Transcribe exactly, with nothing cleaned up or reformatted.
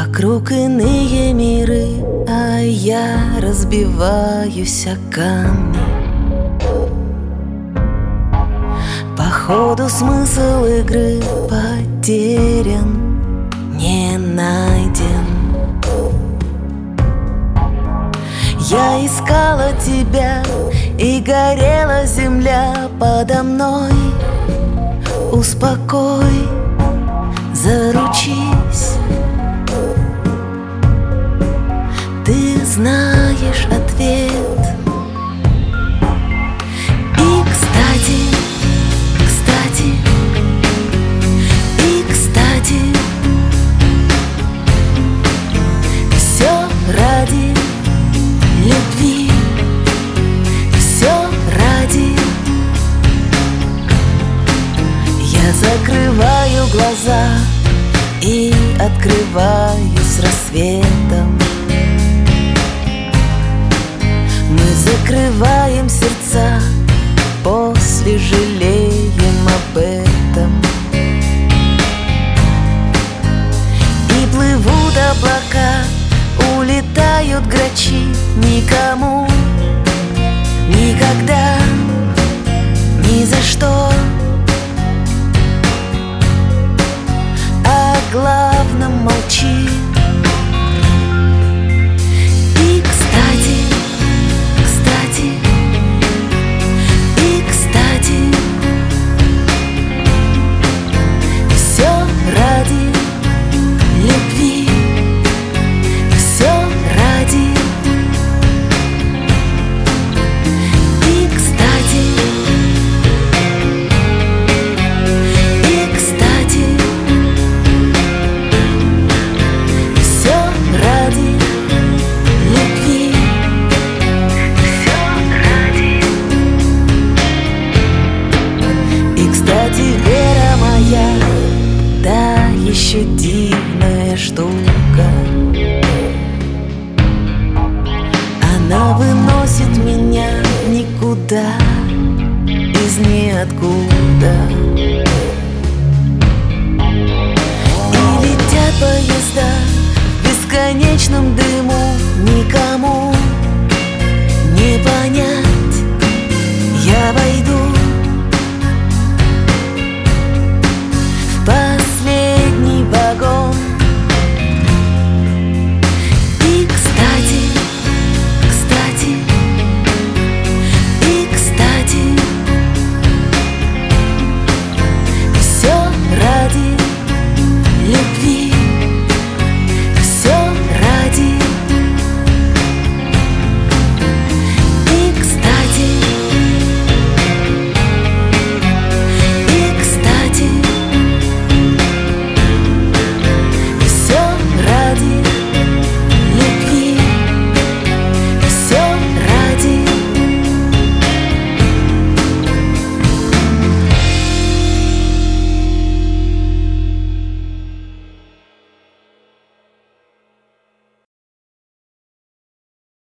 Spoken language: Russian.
Вокруг иные миры, а я разбиваюсь о камни. Походу смысл игры потерян, не найден. Я искала тебя, и горела земля подо мной. Успокой, заручись, ты знаешь ответ. И кстати, кстати, и кстати, все ради любви, все ради. Я закрываю глаза и открываю с рассветом. Мы закрываем сердца, после жалеем об этом. И плывут облака, улетают грачи. Никому, никогда, ни за что о главном молчи. И кстати, кстати, и кстати, все ради любви, все ради. И кстати, и кстати, все ради любви, все ради. И кстати, вера моя, да еще дивная штука. Она выносит меня никуда, из ниоткуда. И летят поезда в бесконечном дыму. Никому не понять,